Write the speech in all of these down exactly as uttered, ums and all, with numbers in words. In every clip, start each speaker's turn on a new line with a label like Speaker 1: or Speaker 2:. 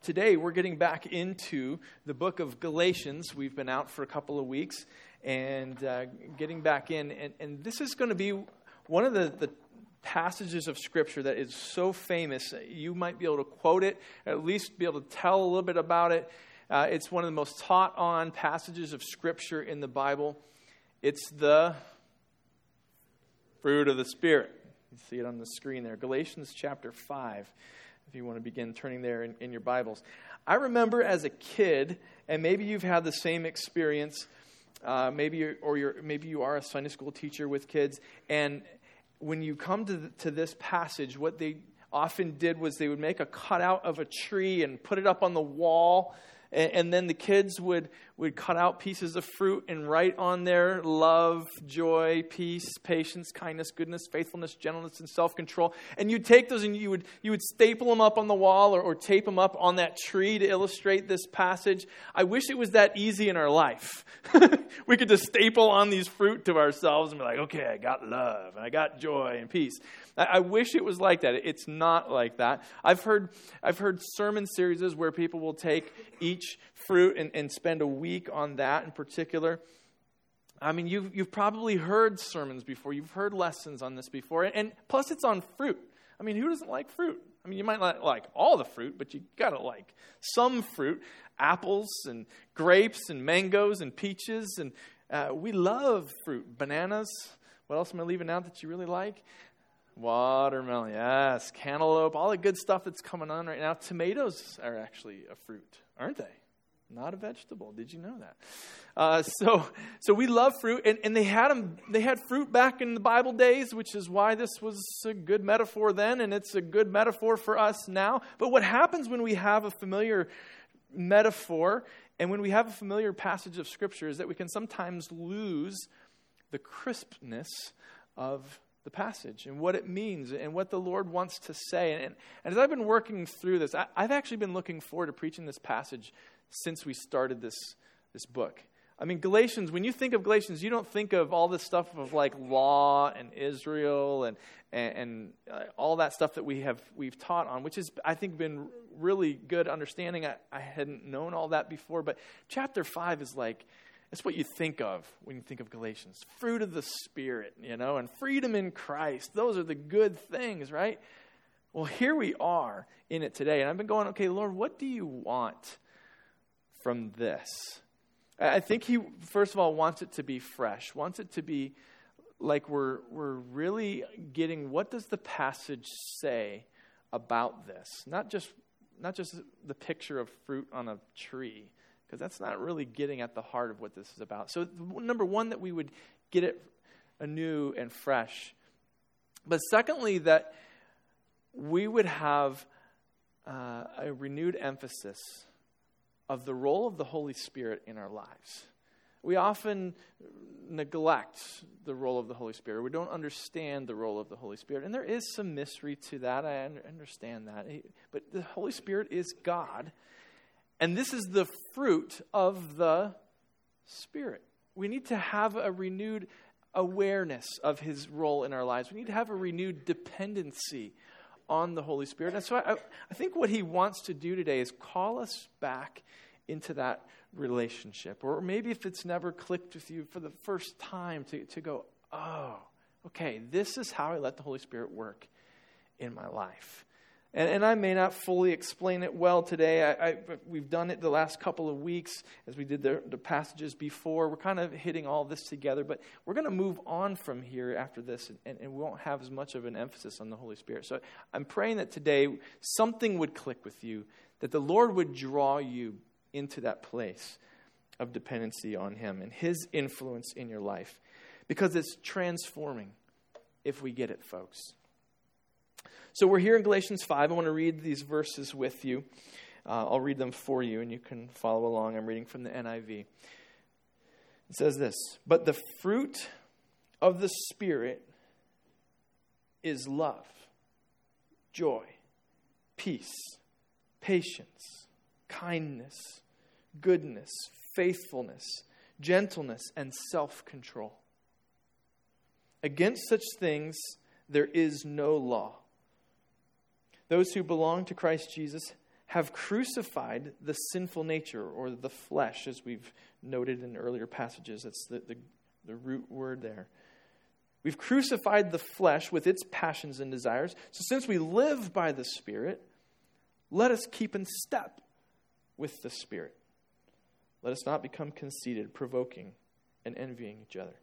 Speaker 1: today we're getting back into the book of Galatians. We've been out for a couple of weeks and uh, getting back in. And, and this is going to be one of the, the passages of Scripture that is so famous. You might be able to quote it, at least be able to tell a little bit about it. Uh, it's one of the most taught on passages of Scripture in the Bible. It's the fruit of the Spirit. You see it on the screen there. Galatians chapter five. If you want to begin turning there in, in your Bibles. I remember as a kid, and maybe you've had the same experience, uh, maybe you're, or you're, maybe you are a Sunday school teacher with kids, and when you come to, the, to this passage, what they often did was they would make a cutout of a tree and put it up on the wall, and, and then the kids would, would cut out pieces of fruit and write on there love, joy, peace, patience, kindness, goodness, faithfulness, gentleness, and self-control. And you'd take those and you would you would staple them up on the wall or, or tape them up on that tree to illustrate this passage. I wish it was that easy in our life. We could just staple on these fruit to ourselves and be like, okay, I got love and I got joy and peace. I, I wish it was like that. It's not like that. I've heard I've heard sermon series where people will take each fruit and, and spend a week on that in particular. I mean, you've, you've probably heard sermons before. You've heard lessons on this before. And, and plus, it's on fruit. I mean, who doesn't like fruit? I mean, you might not like all the fruit, but you got to like some fruit. Apples and grapes and mangoes and peaches. And uh, we love fruit. Bananas. What else am I leaving out that you really like? Watermelon, yes. Cantaloupe, all the good stuff that's coming on right now. Tomatoes are actually a fruit, aren't they? Not a vegetable. Did you know that? Uh, so, so we love fruit, and, and they had them. They had fruit back in the Bible days, which is why this was a good metaphor then, and it's a good metaphor for us now. But what happens when we have a familiar metaphor and when we have a familiar passage of Scripture is that we can sometimes lose the crispness of the passage and what it means and what the Lord wants to say. And, and as I've been working through this, I, I've actually been looking forward to preaching this passage since we started this this book. I mean, Galatians, when you think of Galatians, you don't think of all this stuff of like law and Israel and and, and uh, all that stuff that we have we've taught on, which has, I think, been really good understanding. I, I hadn't known all that before, but chapter five is like, it's what you think of when you think of Galatians. Fruit of the Spirit, you know, and freedom in Christ. Those are the good things, right? Well, here we are in it today. And I've been going, okay, Lord, what do you want from this? I think he, first of all, wants it to be fresh, wants it to be like we're we're really getting what does the passage say about this? Not just not just the picture of fruit on a tree, because that's not really getting at the heart of what this is about. So number one, that we would get it anew and fresh. But secondly, that we would have uh, a renewed emphasis of the role of the Holy Spirit in our lives. We often neglect the role of the Holy Spirit. We don't understand the role of the Holy Spirit. And there is some mystery to that. I understand that. But the Holy Spirit is God. And this is the fruit of the Spirit. We need to have a renewed awareness of His role in our lives. We need to have a renewed dependency on the Holy Spirit. And so I, I think what He wants to do today is call us back into that relationship. Or maybe if it's never clicked with you for the first time, to, to go, oh, okay, this is how I let the Holy Spirit work in my life. And, and I may not fully explain it well today. I, I, we've done it the last couple of weeks as we did the, the passages before. We're kind of hitting all this together, but we're going to move on from here after this, and, and, and we won't have as much of an emphasis on the Holy Spirit. So I'm praying that today something would click with you, that the Lord would draw you into that place of dependency on Him and His influence in your life, because it's transforming if we get it, folks. So we're here in Galatians five. I want to read these verses with you. Uh, I'll read them for you, and you can follow along. I'm reading from the N I V. It says this: "But the fruit of the Spirit is love, joy, peace, patience, kindness, goodness, faithfulness, gentleness, and self-control. Against such things there is no law. Those who belong to Christ Jesus have crucified the sinful nature, or the flesh, as we've noted in earlier passages. That's the, the, the root word there. We've crucified the flesh with its passions and desires. So since we live by the Spirit, let us keep in step with the Spirit. Let us not become conceited, provoking, and envying each other.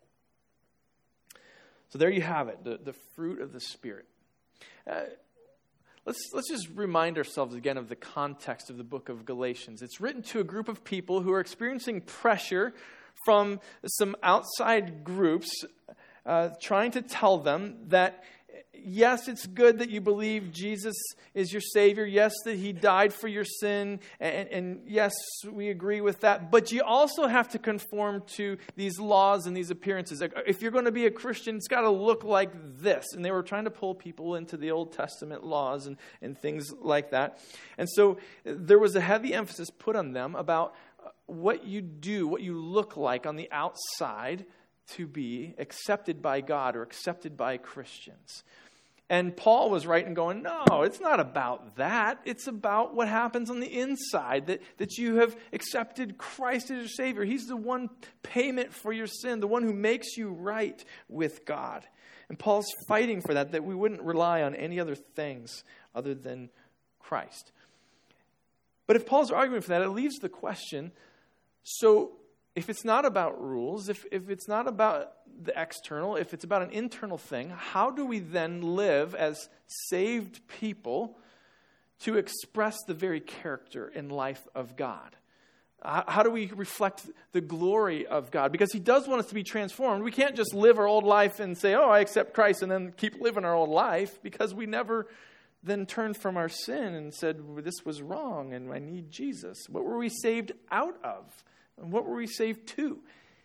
Speaker 1: So there you have it, the, the fruit of the Spirit. Uh, let's, let's just remind ourselves again of the context of the book of Galatians. It's written to a group of people who are experiencing pressure from some outside groups uh, trying to tell them that, yes, it's good that you believe Jesus is your Savior. Yes, that He died for your sin. And, and yes, we agree with that. But you also have to conform to these laws and these appearances. If you're going to be a Christian, it's got to look like this. And they were trying to pull people into the Old Testament laws and, and things like that. And so there was a heavy emphasis put on them about what you do, what you look like on the outside to be accepted by God or accepted by Christians. And Paul was right in going, no, it's not about that. It's about what happens on the inside, that, that you have accepted Christ as your Savior. He's the one payment for your sin, the one who makes you right with God. And Paul's fighting for that, that we wouldn't rely on any other things other than Christ. But if Paul's arguing for that, it leaves the question, so if it's not about rules, if, if it's not about the external, if it's about an internal thing, how do we then live as saved people to express the very character and life of God? How do we reflect the glory of God? Because He does want us to be transformed. We can't just live our old life and say, oh, I accept Christ, and then keep living our old life, because we never then turned from our sin and said, well, this was wrong and I need Jesus. What were we saved out of? And what were we saved to?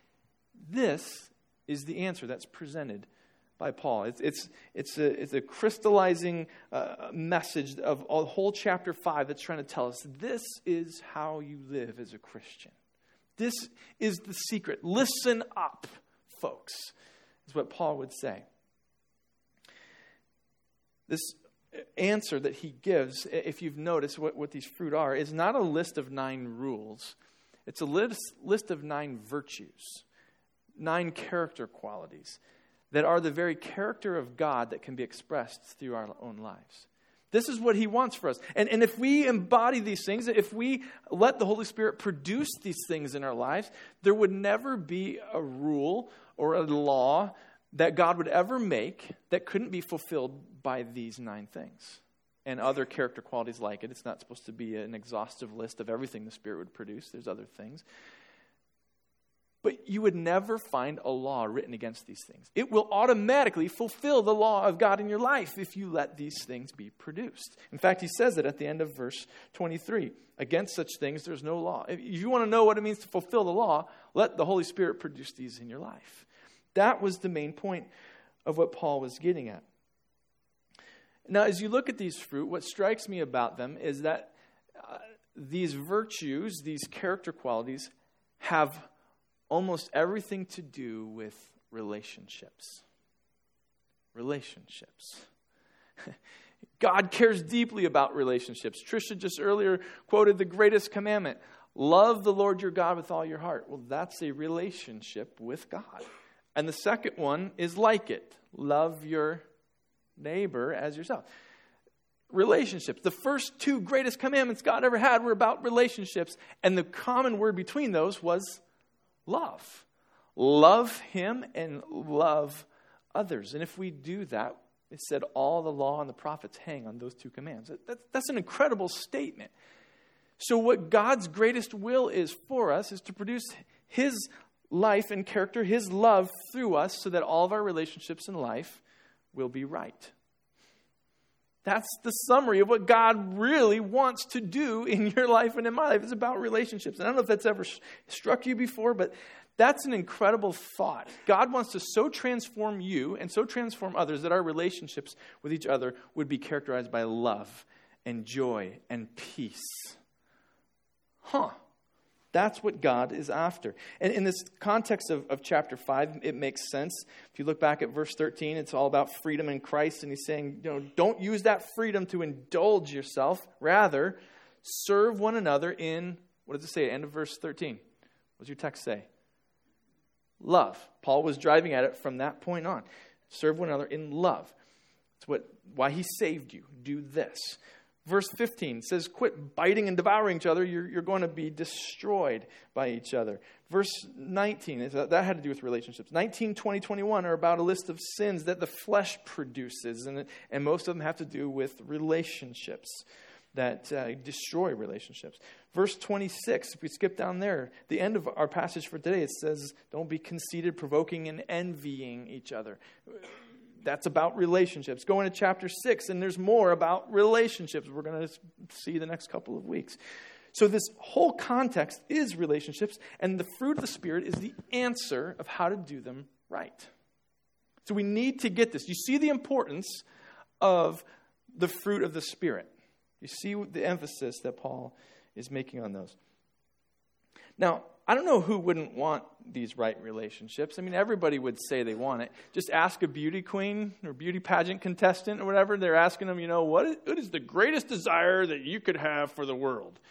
Speaker 1: This is the answer that's presented by Paul. It's it's it's a, it's a crystallizing uh, message of a whole chapter five that's trying to tell us this is how you live as a Christian. This is the secret. Listen up, folks, is what Paul would say. This answer that he gives, if you've noticed what, what these fruit are, is not a list of nine rules. It's a list, list of nine virtues, nine character qualities that are the very character of God that can be expressed through our own lives. This is what He wants for us. And, and if we embody these things, if we let the Holy Spirit produce these things in our lives, there would never be a rule or a law that God would ever make that couldn't be fulfilled by these nine things. And other character qualities like it. It's not supposed to be an exhaustive list of everything the Spirit would produce. There's other things. But you would never find a law written against these things. It will automatically fulfill the law of God in your life if you let these things be produced. In fact, he says it at the end of verse twenty-three. Against such things, there's no law. If you want to know what it means to fulfill the law, let the Holy Spirit produce these in your life. That was the main point of what Paul was getting at. Now, as you look at these fruit, what strikes me about them is that uh, these virtues, these character qualities, have almost everything to do with relationships. Relationships. God cares deeply about relationships. Trisha just earlier quoted the greatest commandment. Love the Lord your God with all your heart. Well, that's a relationship with God. And the second one is like it. Love your neighbor as yourself. Relationships. The first two greatest commandments God ever had were about relationships. And the common word between those was love. Love Him and love others. And if we do that, it said all the law and the prophets hang on those two commands. That, that's an incredible statement. So what God's greatest will is for us is to produce His life and character, His love through us so that all of our relationships in life will be right. That's the summary of what God really wants to do in your life and in my life. It's about relationships. And I don't know if that's ever struck you before, but that's an incredible thought. God wants to so transform you and so transform others that our relationships with each other would be characterized by love and joy and peace. Huh. That's what God is after. And in this context of, of chapter five, it makes sense. If you look back at verse thirteen, it's all about freedom in Christ. And he's saying, you know, don't use that freedom to indulge yourself. Rather, serve one another in, what does it say, end of verse thirteen? What does your text say? Love. Paul was driving at it from that point on. Serve one another in love. It's what why he saved you. Do this. Verse fifteen says, quit biting and devouring each other. You're, you're going to be destroyed by each other. Verse nineteen, that had to do with relationships. nineteen, twenty, twenty-one are about a list of sins that the flesh produces. And, and most of them have to do with relationships that uh, destroy relationships. Verse twenty-six, if we skip down there, the end of our passage for today, it says, don't be conceited, provoking, and envying each other. That's about relationships. Go into chapter six, and there's more about relationships we're going to see the next couple of weeks. So this whole context is relationships, and the fruit of the Spirit is the answer of how to do them right. So we need to get this. You see the importance of the fruit of the Spirit. You see the emphasis that Paul is making on those. Now, I don't know who wouldn't want these right relationships. I mean, everybody would say they want it. Just ask a beauty queen or beauty pageant contestant or whatever. They're asking them, you know, what is, what is the greatest desire that you could have for the world?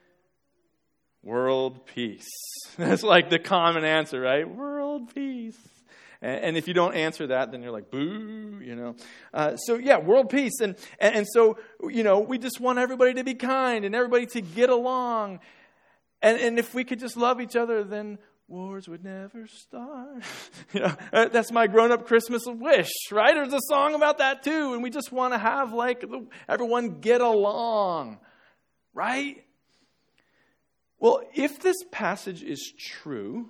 Speaker 1: World peace. That's like the common answer, right? World peace. And, and if you don't answer that, then you're like, boo, you know. Uh, so, yeah, world peace. And, and, and so, you know, we just want everybody to be kind and everybody to get along. And, and if we could just love each other, then wars would never start. You know, that's my grown-up Christmas wish, right? There's a song about that too. And we just want to have, like, everyone get along, right? Well, if this passage is true,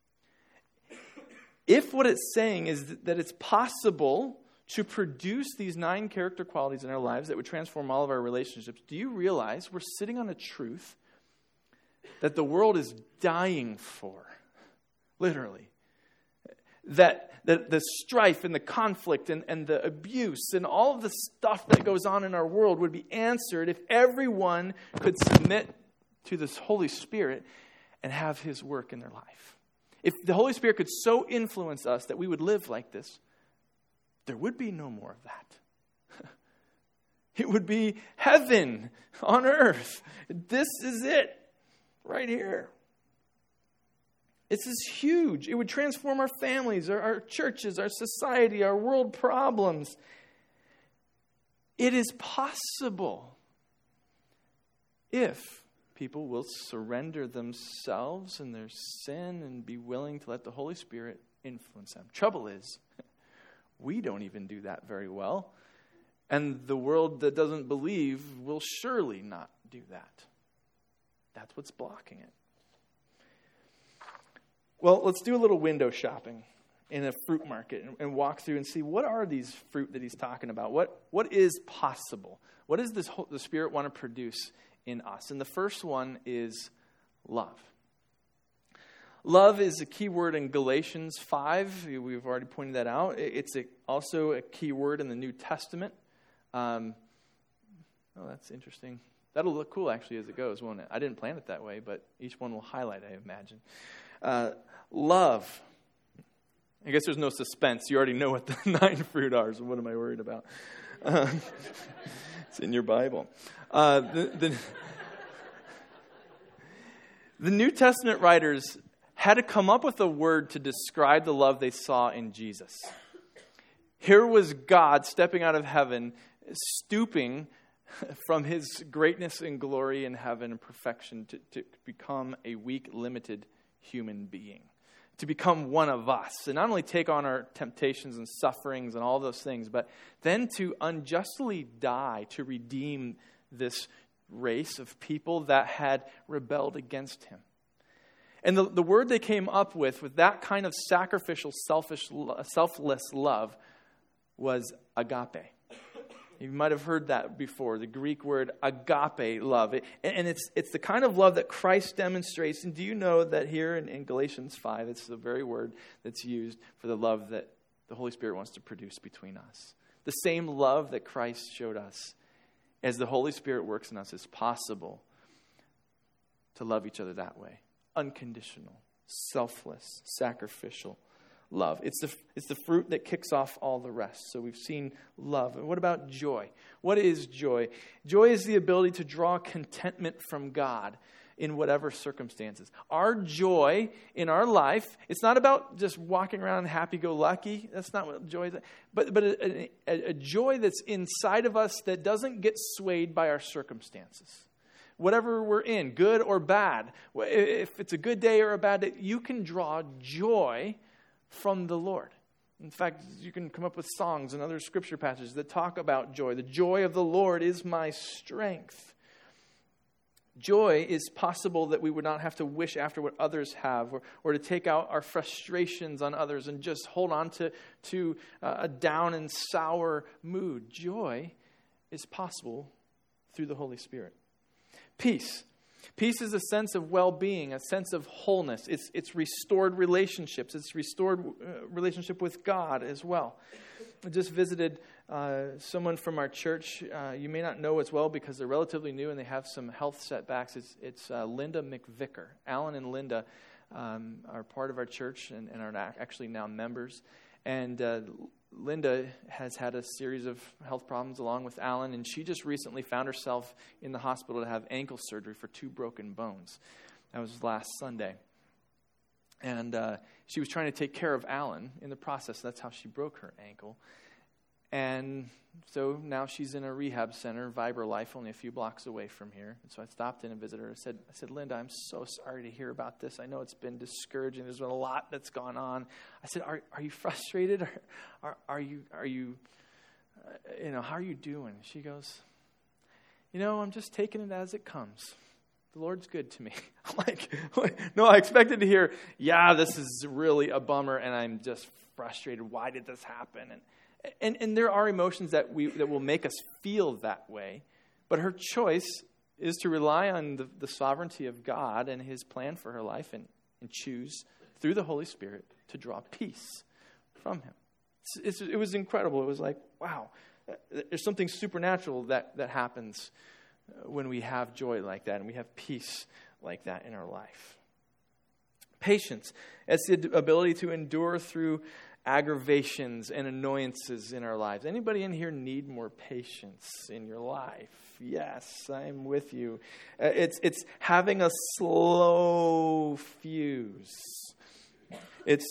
Speaker 1: if what it's saying is that it's possible to produce these nine character qualities in our lives that would transform all of our relationships, do you realize we're sitting on a truth that the world is dying for, literally? That, that the strife and the conflict and, and the abuse and all of the stuff that goes on in our world would be answered if everyone could submit to this Holy Spirit and have His work in their life. If the Holy Spirit could so influence us that we would live like this, there would be no more of that. It would be heaven on earth. This is it. Right here. This is huge. It would transform our families, our, our churches, our society, our world problems. It is possible if people will surrender themselves and their sin and be willing to let the Holy Spirit influence them. Trouble is, we don't even do that very well. And the world that doesn't believe will surely not do that. That's what's blocking it. Well, let's do a little window shopping in a fruit market and, and walk through and see what are these fruit that he's talking about. What what is possible? What does this whole, the Spirit want to produce in us? And the first one is love. Love is a key word in Galatians five. We've already pointed that out. It's a, also a key word in the New Testament. Um, oh, that's interesting. That'll look cool, actually, as it goes, won't it? I didn't plan it that way, but each one will highlight, I imagine. Uh, love. I guess there's no suspense. You already know what the nine fruit are, so what am I worried about? Uh, it's in your Bible. Uh, the, the, the New Testament writers had to come up with a word to describe the love they saw in Jesus. Here was God stepping out of heaven, stooping from His greatness and glory in heaven and perfection to, to become a weak, limited human being. To become one of us. And not only take on our temptations and sufferings and all those things, but then to unjustly die to redeem this race of people that had rebelled against Him. And the, the word they came up with, with that kind of sacrificial, selfish, selfless love, was agape. You might have heard that before, the Greek word agape love. It, and it's it's the kind of love that Christ demonstrates. And do you know that here in, in Galatians five, it's the very word that's used for the love that the Holy Spirit wants to produce between us. The same love that Christ showed us. As the Holy Spirit works in us, it's possible to love each other that way. Unconditional, selfless, sacrificial love. It's the, it's the fruit that kicks off all the rest. So we've seen love. And what about joy? What is joy? Joy is the ability to draw contentment from God in whatever circumstances. Our joy in our life, it's not about just walking around happy-go-lucky. That's not what joy is. But, but a, a, a joy that's inside of us that doesn't get swayed by our circumstances. Whatever we're in, good or bad, if it's a good day or a bad day, you can draw joy from the Lord. In fact, you can come up with songs and other scripture passages that talk about joy. The joy of the Lord is my strength. Joy is possible that we would not have to wish after what others have, or, or to take out our frustrations on others and just hold on to, to uh, a down and sour mood. Joy is possible through the Holy Spirit. Peace. Peace is a sense of well-being, a sense of wholeness. It's, it's restored relationships. It's restored uh, relationship with God as well. I just visited uh, someone from our church. Uh, you may not know as well because they're relatively new and they have some health setbacks. It's, it's uh, Linda McVicker. Alan and Linda um, are part of our church and, and are actually now members. And uh, Linda has had a series of health problems along with Alan, and she just recently found herself in the hospital to have ankle surgery for two broken bones. That was last Sunday. And uh, she was trying to take care of Alan in the process. That's how she broke her ankle. And so now she's in a rehab center, Vibra Life, only a few blocks away from here. And so I stopped in and visited her. I said, I said, Linda, I'm so sorry to hear about this. I know it's been discouraging. There's been a lot that's gone on. I said, are are you frustrated? Are are, are you are you uh, you know how are you doing? She goes, you know, I'm just taking it as it comes. The Lord's good to me. I'm like, no, I expected to hear, yeah, this is really a bummer, and I'm just frustrated. Why did this happen? And And and there are emotions that we that will make us feel that way. But her choice is to rely on the, the sovereignty of God and his plan for her life and, and choose through the Holy Spirit to draw peace from him. It's, it's, it was incredible. It was like, wow, there's something supernatural that, that happens when we have joy like that and we have peace like that in our life. Patience. It's the ability to endure through aggravations and annoyances in our lives. Anybody in here need more patience in your life? Yes, I'm with you. Uh, it's it's having a slow fuse. It's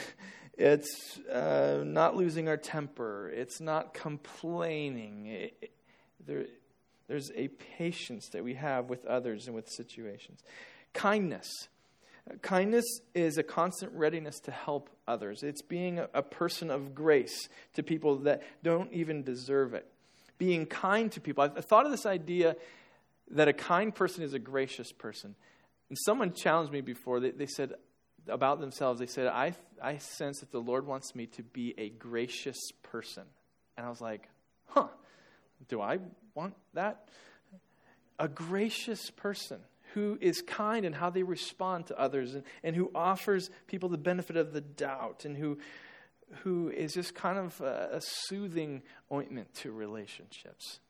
Speaker 1: it's uh, not losing our temper. It's not complaining. It, it, there, there's a patience that we have with others and with situations. Kindness. Kindness is a constant readiness to help others. It's being a, a person of grace to people that don't even deserve it. Being kind to people. I've, I've thought of this idea that a kind person is a gracious person. And someone challenged me before. They, they said about themselves, they said, I, I sense that the Lord wants me to be a gracious person. And I was like, huh, do I want that? A gracious person who is kind in how they respond to others and, and who offers people the benefit of the doubt and who who is just kind of a, a soothing ointment to relationships.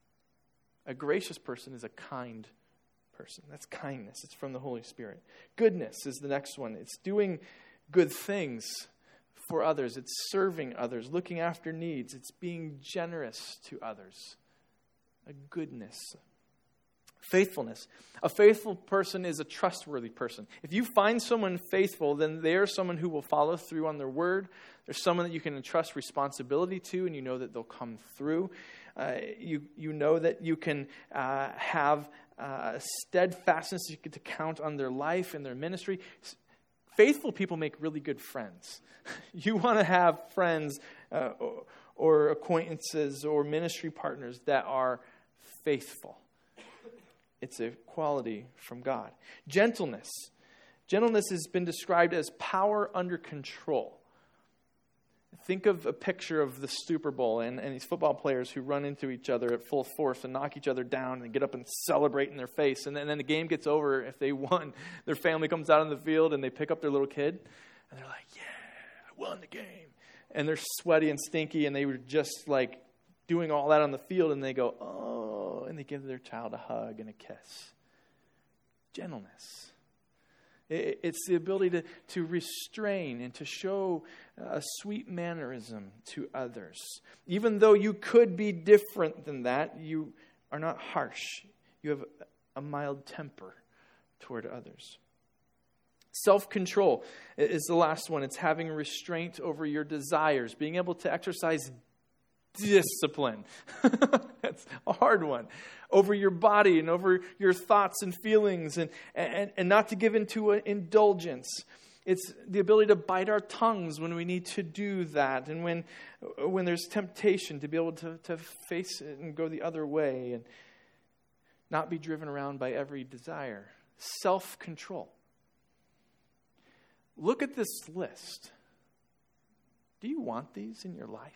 Speaker 1: A gracious person is a kind person. That's kindness. It's from the Holy Spirit. Goodness is the next one. It's doing good things for others. It's serving others, looking after needs. It's being generous to others. A goodness. Faithfulness. A faithful person is a trustworthy person. If you find someone faithful, then they are someone who will follow through on their word. There's someone that you can entrust responsibility to, and you know that they'll come through. Uh, you you know that you can uh, have uh, steadfastness. You get to count on their life and their ministry. Faithful people make really good friends. You want to have friends uh, or, or acquaintances or ministry partners that are faithful. It's a quality from God. Gentleness. Gentleness has been described as power under control. Think of a picture of the Super Bowl and, and these football players who run into each other at full force and knock each other down and get up and celebrate in their face. And then, and then the game gets over. If they won, their family comes out on the field and they pick up their little kid. And they're like, yeah, I won the game. And they're sweaty and stinky and they were just like doing all that on the field. And they go, oh, and they give their child a hug and a kiss. Gentleness. It's the ability to, to restrain and to show a sweet mannerism to others. Even though you could be different than that, you are not harsh. You have a mild temper toward others. Self-control is the last one. It's having restraint over your desires, being able to exercise discipline. That's a hard one. Over your body and over your thoughts and feelings, and, and, and not to give into an indulgence. It's the ability to bite our tongues when we need to do that, and when when there's temptation to be able to, to face it and go the other way and not be driven around by every desire. Self-control. Look at this list. Do you want these in your life?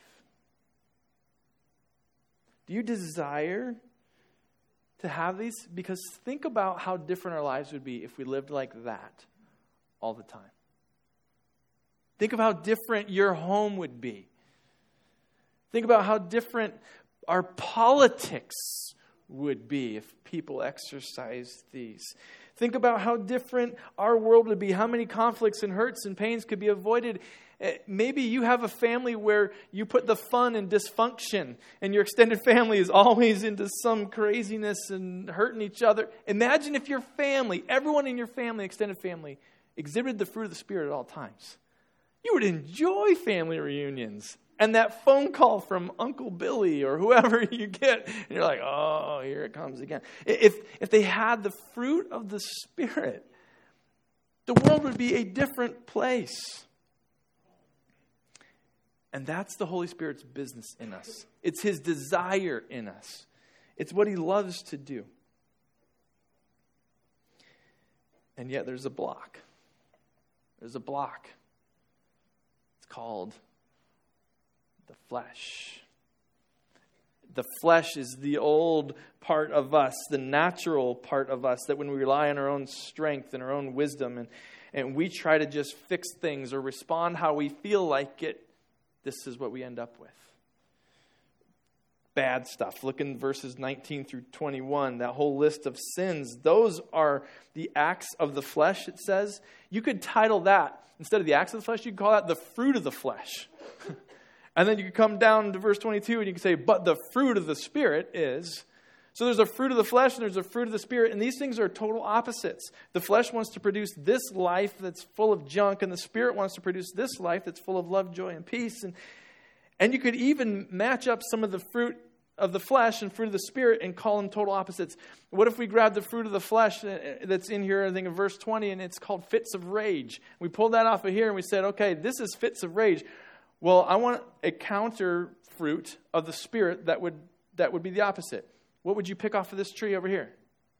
Speaker 1: Do you desire to have these? Because think about how different our lives would be if we lived like that all the time. Think of how different your home would be. Think about how different our politics would be if people exercised these. Think about how different our world would be. How many conflicts and hurts and pains could be avoided. Maybe you have a family where you put the fun in dysfunction and your extended family is always into some craziness and hurting each other. Imagine if your family, everyone in your family, extended family, exhibited the fruit of the Spirit at all times. You would enjoy family reunions. And that phone call from Uncle Billy or whoever you get, and you're like, oh, here it comes again. If, if they had the fruit of the Spirit, the world would be a different place. And that's the Holy Spirit's business in us. It's His desire in us. It's what He loves to do. And yet there's a block. There's a block. It's called the flesh. The flesh is the old part of us, the natural part of us, that when we rely on our own strength and our own wisdom and, and we try to just fix things or respond how we feel like it, this is what we end up with. Bad stuff. Look in verses nineteen through twenty-one, that whole list of sins. Those are the acts of the flesh, it says. You could title that, instead of the acts of the flesh, you could call that the fruit of the flesh. And then you could come down to verse twenty-two and you could say, but the fruit of the Spirit is. So there's a fruit of the flesh and there's a fruit of the Spirit. And these things are total opposites. The flesh wants to produce this life that's full of junk. And the Spirit wants to produce this life that's full of love, joy, and peace. And, and you could even match up some of the fruit of the flesh and fruit of the Spirit and call them total opposites. What if we grab the fruit of the flesh that's in here, I think in verse twenty, and it's called fits of rage. We pulled that off of here and we said, okay, this is fits of rage. Well, I want a counter fruit of the Spirit that would that would be the opposite. What would you pick off of this tree over here?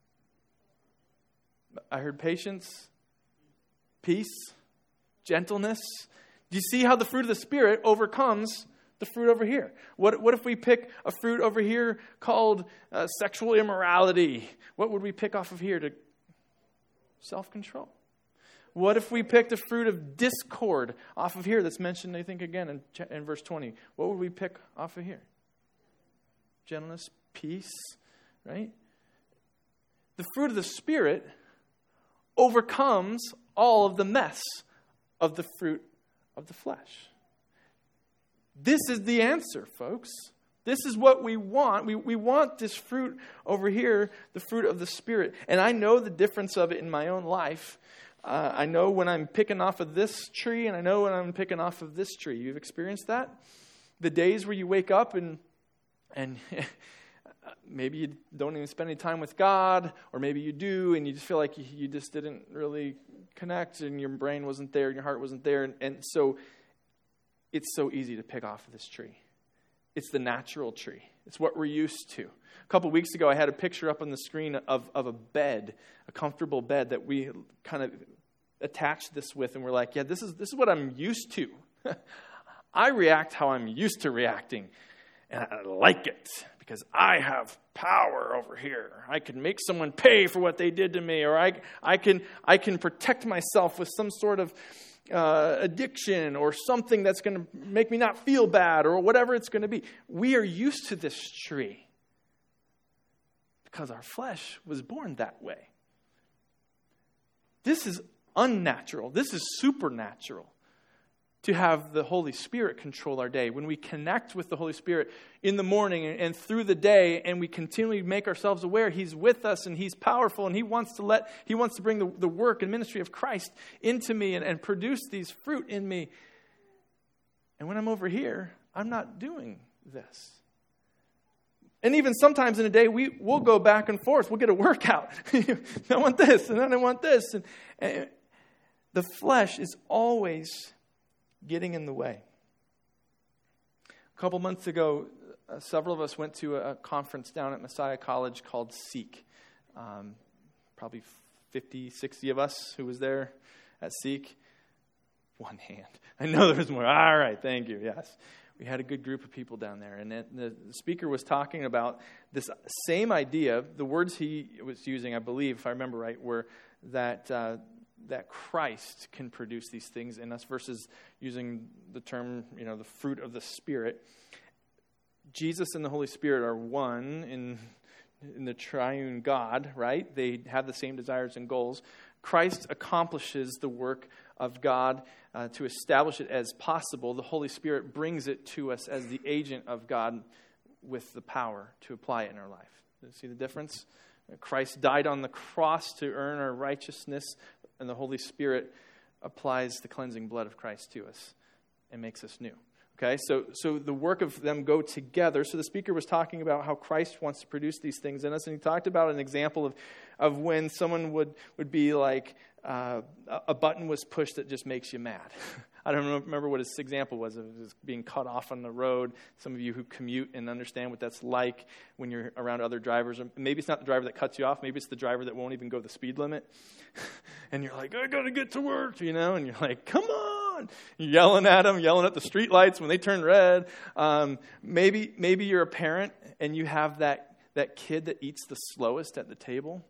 Speaker 1: I heard patience, peace, gentleness. Do you see how the fruit of the Spirit overcomes the fruit over here? What, what if we pick a fruit over here called uh, sexual immorality? What would we pick off of here? To self-control. What if we picked a fruit of discord off of here that's mentioned, I think, again in, in verse twenty? What would we pick off of here? Gentleness, peace, right? The fruit of the Spirit overcomes all of the mess of the fruit of the flesh. This is the answer, folks. This is what we want. We, we want this fruit over here, the fruit of the Spirit. And I know the difference of it in my own life. Uh, I know when I'm picking off of this tree, and I know when I'm picking off of this tree. You've experienced that? The days where you wake up and and maybe you don't even spend any time with God, or maybe you do, and you just feel like you, you just didn't really connect, and your brain wasn't there, and your heart wasn't there, and, and so it's so easy to pick off of this tree. It's the natural tree. It's what we're used to. A couple weeks ago, I had a picture up on the screen of, of a bed, a comfortable bed that we kind of attached this with, and we're like, yeah, this is this is what I'm used to. I react how I'm used to reacting, and I like it because I have power over here. I can make someone pay for what they did to me, or I I can I can protect myself with some sort of Uh, addiction or something that's going to make me not feel bad or whatever it's going to be. We are used to this tree because our flesh was born that way. This is unnatural. This is supernatural to have the Holy Spirit control our day. When we connect with the Holy Spirit in the morning and through the day, and we continually make ourselves aware He's with us and He's powerful, and He wants to let He wants to bring the, the work and ministry of Christ into me and, and produce these fruit in me. And when I'm over here, I'm not doing this. And even sometimes in a day, we, we'll go back and forth. We'll get a workout. I want this, and then I want this. And, and the flesh is always getting in the way. A couple months ago, uh, several of us went to a, a conference down at Messiah College called Seek. Um, probably fifty, sixty of us who was there at Seek. One hand. I know there was more. All right, thank you. Yes. We had a good group of people down there. And it, the speaker was talking about this same idea. The words he was using, I believe, if I remember right, were that uh, that Christ can produce these things in us versus using the term, you know, the fruit of the Spirit. Jesus and the Holy Spirit are one in, in the triune God, right? They have the same desires and goals. Christ accomplishes the work of God uh, to establish it as possible. The Holy Spirit brings it to us as the agent of God with the power to apply it in our life. Do you see the difference? Christ died on the cross to earn our righteousness, and the Holy Spirit applies the cleansing blood of Christ to us and makes us new. Okay, so so the work of them go together. So the speaker was talking about how Christ wants to produce these things in us, and he talked about an example of, of when someone would, would be like, uh, a button was pushed that just makes you mad. I don't remember what his example was. It was being cut off on the road. Some of you who commute and understand what that's like when you're around other drivers. Maybe it's not the driver that cuts you off. Maybe it's the driver that won't even go the speed limit. And you're like, I got to get to work, you know. And you're like, come on. You're yelling at them, yelling at the street lights when they turn red. Um, maybe maybe you're a parent and you have that, that kid that eats the slowest at the table.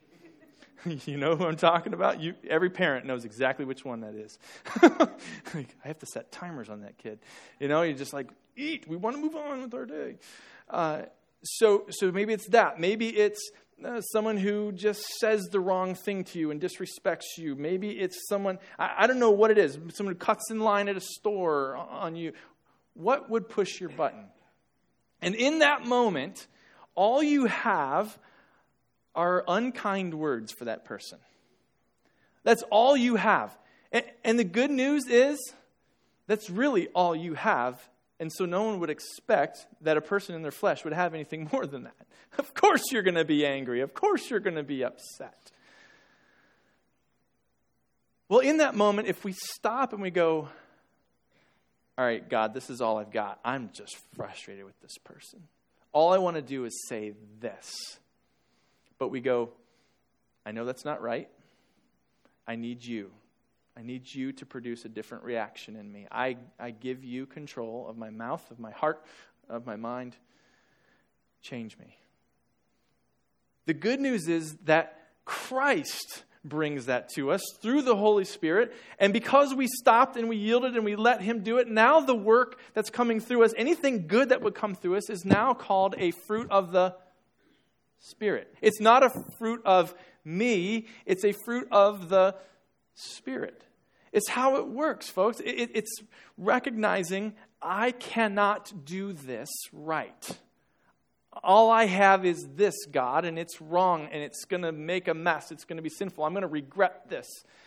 Speaker 1: You know who I'm talking about? You, every parent knows exactly which one that is. I have to set timers on that kid. You know, you're just like, eat. We want to move on with our day. Uh, so, so maybe it's that. Maybe it's uh, someone who just says the wrong thing to you and disrespects you. Maybe it's someone, I, I don't know what it is. Someone who cuts in line at a store on you. What would push your button? And in that moment, all you have are unkind words for that person. That's all you have. And, and the good news is that's really all you have. And so no one would expect that a person in their flesh would have anything more than that. Of course you're going to be angry. Of course you're going to be upset. Well, in that moment, if we stop and we go, all right, God, this is all I've got. I'm just frustrated with this person. All I want to do is say this. But we go, I know that's not right. I need you. I need you to produce a different reaction in me. I, I give you control of my mouth, of my heart, of my mind. Change me. The good news is that Christ brings that to us through the Holy Spirit. And because we stopped and we yielded and we let Him do it, now the work that's coming through us, anything good that would come through us, is now called a fruit of the Spirit. It's not a fruit of me. It's a fruit of the Spirit. It's how it works, folks. It, it's recognizing I cannot do this right. All I have is this, God, and it's wrong, and it's going to make a mess. It's going to be sinful. I'm going to regret this.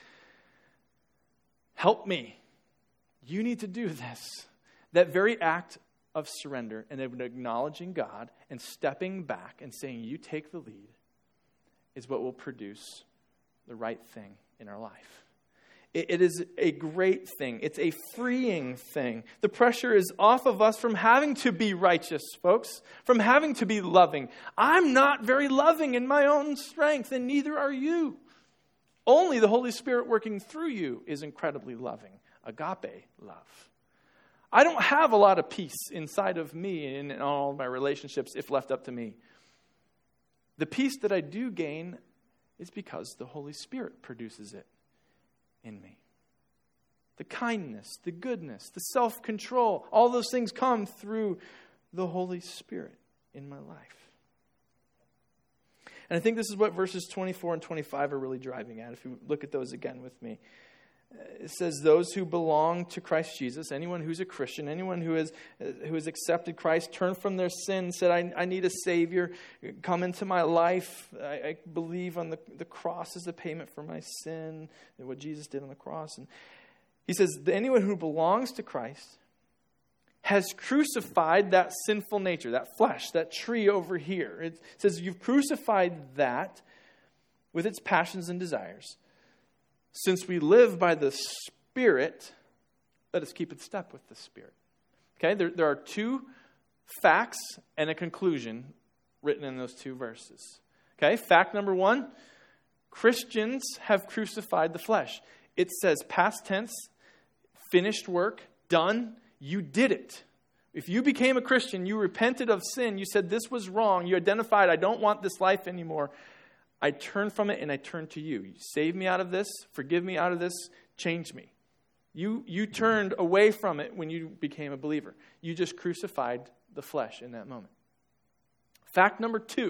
Speaker 1: Help me. You need to do this. That very act of surrender and of acknowledging God and stepping back and saying, you take the lead, is what will produce the right thing in our life. It, it is a great thing. It's a freeing thing. The pressure is off of us from having to be righteous, folks, from having to be loving. I'm not very loving in my own strength, and neither are you. Only the Holy Spirit working through you is incredibly loving. Agape love. I don't have a lot of peace inside of me in all of my relationships if left up to me. The peace that I do gain is because the Holy Spirit produces it in me. The kindness, the goodness, the self-control, all those things come through the Holy Spirit in my life. And I think this is what verses twenty-four and twenty-five are really driving at. If you look at those again with me. It says, those who belong to Christ Jesus, anyone who's a Christian, anyone who has who has accepted Christ, turned from their sin, said, I, I need a Savior, come into my life. I, I believe on the, the cross as the payment for my sin, and what Jesus did on the cross. And he says, anyone who belongs to Christ has crucified that sinful nature, that flesh, that tree over here. It says, you've crucified that with its passions and desires. Since we live by the Spirit, let us keep in step with the Spirit. Okay, there, there are two facts and a conclusion written in those two verses. Okay, fact number one, Christians have crucified the flesh. It says past tense, finished work, done, you did it. If you became a Christian, you repented of sin, you said this was wrong, you identified, I don't want this life anymore. I turn from it and I turn to you. You save me out of this, forgive me out of this, change me. You, you turned away from it when you became a believer. You just crucified the flesh in that moment. Fact number two,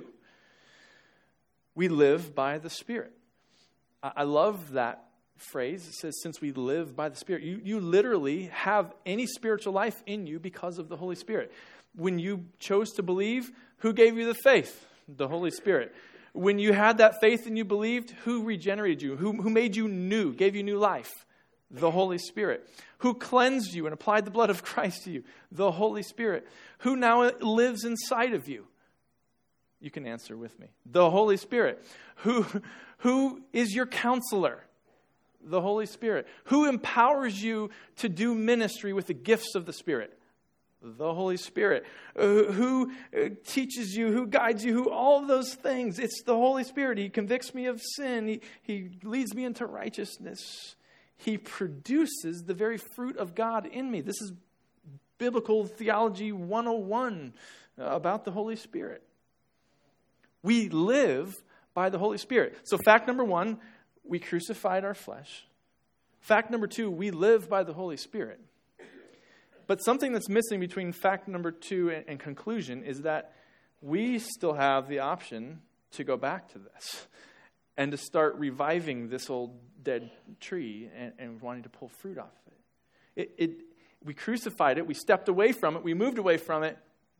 Speaker 1: we live by the Spirit. I, I love that phrase. It says, since we live by the Spirit. You, you literally have any spiritual life in you because of the Holy Spirit. When you chose to believe, who gave you the faith? The Holy Spirit. When you had that faith and you believed, who regenerated you? Who, who made you new, gave you new life? The Holy Spirit. Who cleansed you and applied the blood of Christ to you? The Holy Spirit. Who now lives inside of you? You can answer with me. The Holy Spirit. Who, who is your counselor? The Holy Spirit. Who empowers you to do ministry with the gifts of the Spirit? The Holy Spirit. Uh, who uh, teaches you, who guides you, who all of those things. It's the Holy Spirit. He convicts me of sin. He, he leads me into righteousness. He produces the very fruit of God in me. This is biblical theology one oh one about the Holy Spirit. We live by the Holy Spirit. So fact number one, we crucified our flesh. Fact number two, we live by the Holy Spirit. But something that's missing between fact number two and, and conclusion is that we still have the option to go back to this and to start reviving this old dead tree and, and wanting to pull fruit off of it. It, it. We crucified it. We stepped away from it. We moved away from it.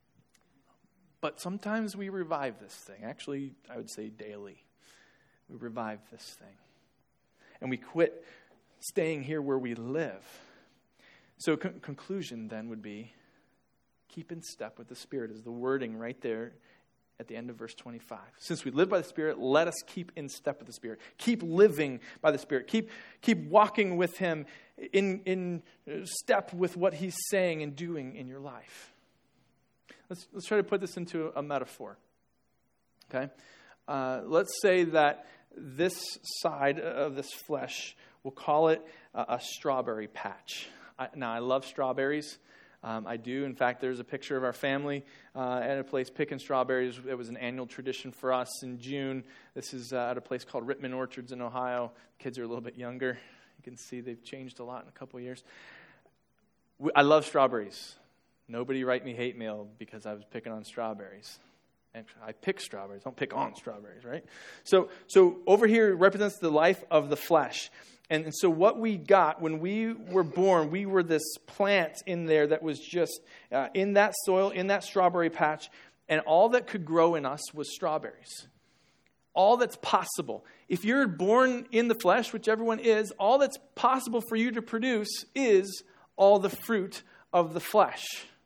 Speaker 1: But sometimes we revive this thing. Actually, I would say daily. We revive this thing. And we quit staying here where we live. So con- conclusion then would be, keep in step with the Spirit is the wording right there at the end of verse twenty-five. Since we live by the Spirit, let us keep in step with the Spirit. Keep living by the Spirit. Keep keep walking with Him in, in step with what He's saying and doing in your life. Let's, let's try to put this into a metaphor. Okay? Uh, let's say that this side of this flesh, we'll call it a, a strawberry patch. I, now, I love strawberries. Um, I do. In fact, there's a picture of our family uh, at a place picking strawberries. It was an annual tradition for us in June. This is uh, at a place called Rittman Orchards in Ohio. Kids are a little bit younger. You can see they've changed a lot in a couple of years. We, I love strawberries. Nobody write me hate mail because I was picking on strawberries. And I pick strawberries. Don't pick on strawberries, right? So, so over here represents the life of the flesh. And, and so what we got when we were born, we were this plant in there that was just uh, in that soil, in that strawberry patch, and all that could grow in us was strawberries. All that's possible. If you're born in the flesh, which everyone is, all that's possible for you to produce is all the fruit of the flesh.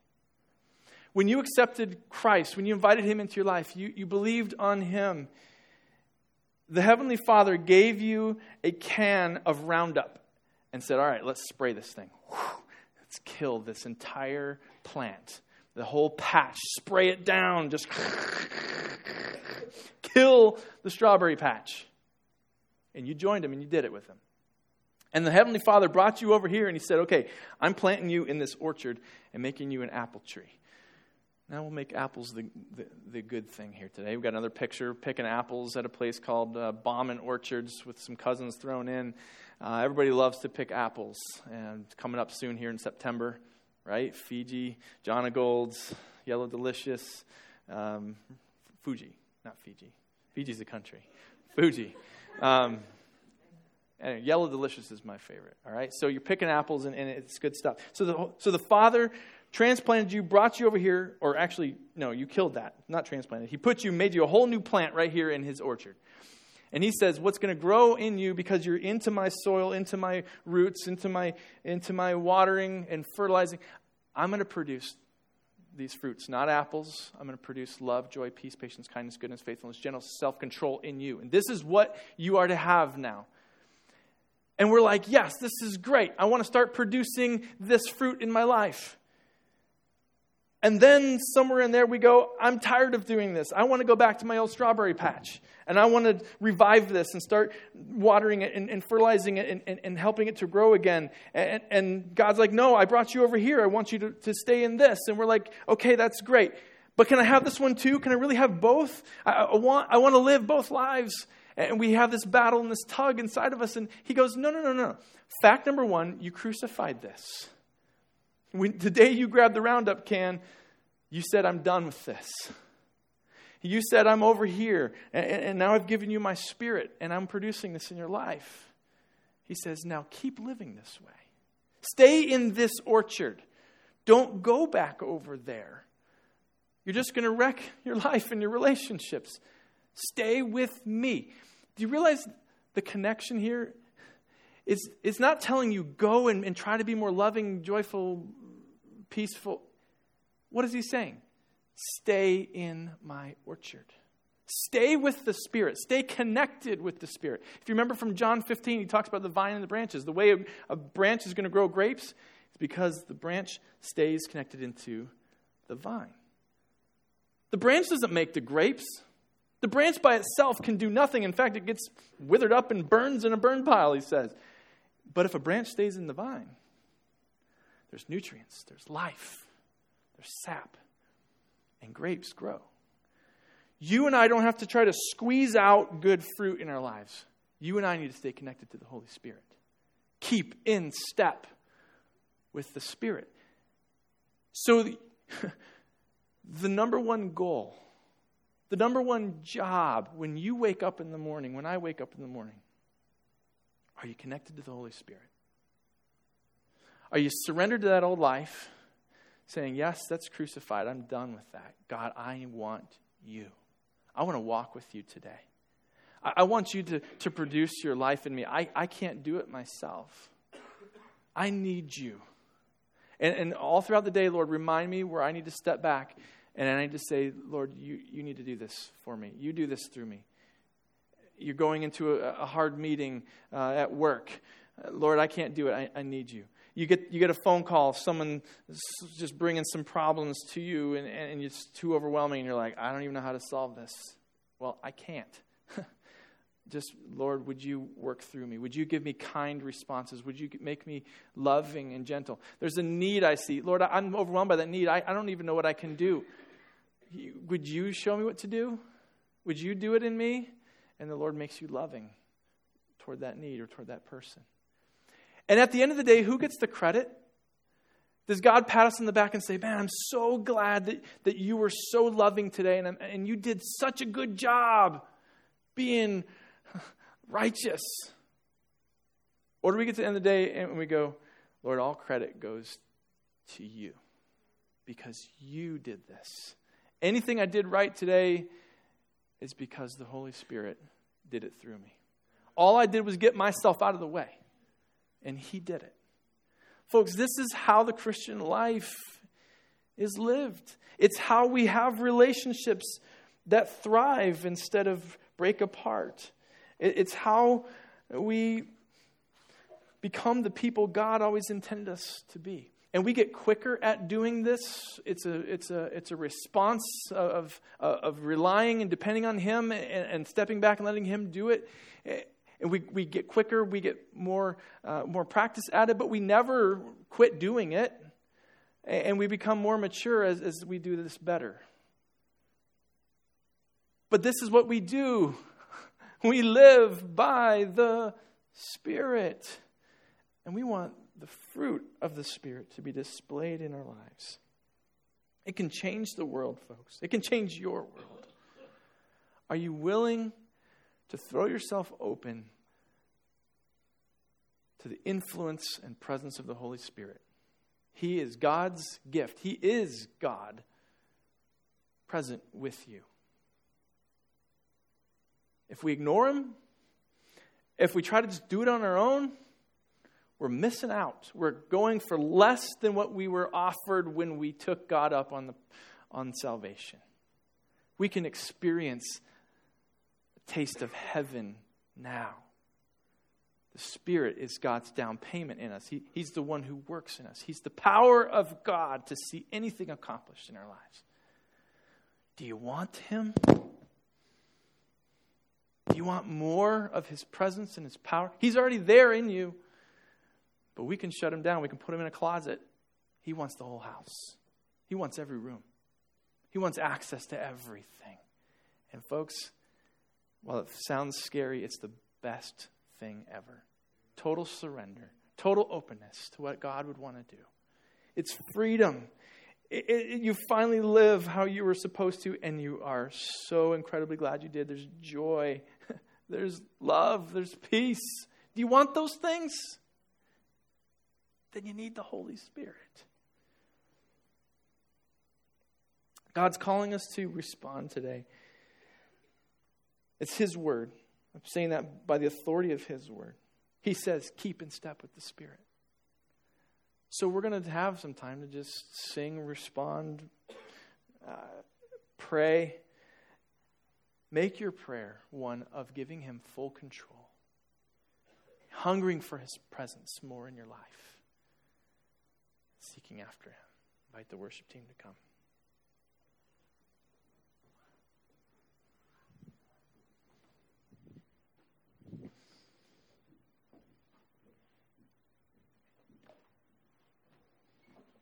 Speaker 1: When you accepted Christ, when you invited Him into your life, you, you believed on Him, the Heavenly Father gave you a can of Roundup and said, all right, let's spray this thing. Whew, let's kill this entire plant. The whole patch. Spray it down. Just kill the strawberry patch. And you joined Him and you did it with Him. And the Heavenly Father brought you over here and He said, okay, I'm planting you in this orchard and making you an apple tree. Now we'll make apples the, the, the good thing here today. We've got another picture picking apples at a place called uh, Bauman Orchards with some cousins thrown in. Uh, everybody loves to pick apples. And coming up soon here in September, right? Fiji, John of Gold's, Yellow Delicious, um, Fuji, not Fiji. Fiji's a country. Fuji. Um, anyway, Yellow Delicious is my favorite. All right, so you're picking apples, and, and it's good stuff. So the so the Father transplanted you, brought you over here, or actually, no, you killed that, not transplanted. He put you, made you a whole new plant right here in his orchard. And he says, what's going to grow in you because you're into my soil, into my roots, into my into my watering and fertilizing, I'm going to produce these fruits, not apples. I'm going to produce love, joy, peace, patience, kindness, goodness, faithfulness, gentleness, self-control in you. And this is what you are to have now. And we're like, yes, this is great. I want to start producing this fruit in my life. And then somewhere in there we go, I'm tired of doing this. I want to go back to my old strawberry patch. And I want to revive this and start watering it and, and fertilizing it and, and, and helping it to grow again. And, and God's like, no, I brought you over here. I want you to, to stay in this. And we're like, okay, that's great. But can I have this one too? Can I really have both? I, I want I want to live both lives. And we have this battle and this tug inside of us. And he goes, no, no, no, no. Fact number one, you crucified this. When, the day you grabbed the Roundup can, you said, I'm done with this. You said, I'm over here, and, and now I've given you my Spirit, and I'm producing this in your life. He says, now keep living this way. Stay in this orchard. Don't go back over there. You're just going to wreck your life and your relationships. Stay with me. Do you realize the connection here? It's, it's not telling you go and, and try to be more loving, joyful, peaceful. What is he saying? Stay in my orchard. Stay with the Spirit. Stay connected with the Spirit. If you remember from John fifteen, he talks about the vine and the branches. The way a, a branch is going to grow grapes is because the branch stays connected into the vine. The branch doesn't make the grapes. The branch by itself can do nothing. In fact, it gets withered up and burns in a burn pile, he says. But if a branch stays in the vine, there's nutrients, there's life, there's sap, and grapes grow. You and I don't have to try to squeeze out good fruit in our lives. You and I need to stay connected to the Holy Spirit. Keep in step with the Spirit. So the, the number one goal, the number one job when you wake up in the morning, when I wake up in the morning, are you connected to the Holy Spirit? Are you surrendered to that old life, saying, yes, that's crucified. I'm done with that. God, I want you. I want to walk with you today. I, I want you to, to produce your life in me. I, I can't do it myself. I need you. And, and all throughout the day, Lord, remind me where I need to step back. And I need to say, Lord, you, you need to do this for me. You do this through me. You're going into a, a hard meeting uh, at work. Uh, Lord, I can't do it. I, I need you. You get you get a phone call, someone just bringing some problems to you, and, and it's too overwhelming, and you're like, I don't even know how to solve this. Well, I can't. Just, Lord, would you work through me? Would you give me kind responses? Would you make me loving and gentle? There's a need I see. Lord, I'm overwhelmed by that need. I, I don't even know what I can do. Would you show me what to do? Would you do it in me? And the Lord makes you loving toward that need or toward that person. And at the end of the day, who gets the credit? Does God pat us on the back and say, man, I'm so glad that, that you were so loving today and, and you did such a good job being righteous? Or do we get to the end of the day and we go, Lord, all credit goes to you because you did this. Anything I did right today is because the Holy Spirit did it through me. All I did was get myself out of the way. And he did it. Folks, this is how the Christian life is lived. It's how we have relationships that thrive instead of break apart. It's how we become the people God always intended us to be. And we get quicker at doing this. It's a it's a it's a response of of, of relying and depending on him and, and stepping back and letting him do it. And we, we get quicker, we get more uh, more practice at it, but we never quit doing it. And we become more mature as, as we do this better. But this is what we do. We live by the Spirit. And we want the fruit of the Spirit to be displayed in our lives. It can change the world, folks. It can change your world. Are you willing to throw yourself open to the influence and presence of the Holy Spirit? He is God's gift. He is God present with you. If we ignore him, if we try to just do it on our own, we're missing out. We're going for less than what we were offered when we took God up on the on salvation. We can experience a taste of heaven now. The Spirit is God's down payment in us. He, he's the one who works in us. He's the power of God to see anything accomplished in our lives. Do you want him? Do you want more of his presence and his power? He's already there in you. But we can shut him down. We can put him in a closet. He wants the whole house. He wants every room. He wants access to everything. And folks, while it sounds scary, it's the best thing ever. Total surrender. Total openness to what God would want to do. It's freedom. It, it, you finally live how you were supposed to, and you are so incredibly glad you did. There's joy. There's love. There's peace. Do you want those things? Then you need the Holy Spirit. God's calling us to respond today. It's his word. I'm saying that by the authority of his word. He says, keep in step with the Spirit. So we're going to have some time to just sing, respond, uh, pray. Make your prayer one of giving him full control. Hungering for his presence more in your life. Seeking after him. Invite the worship team to come.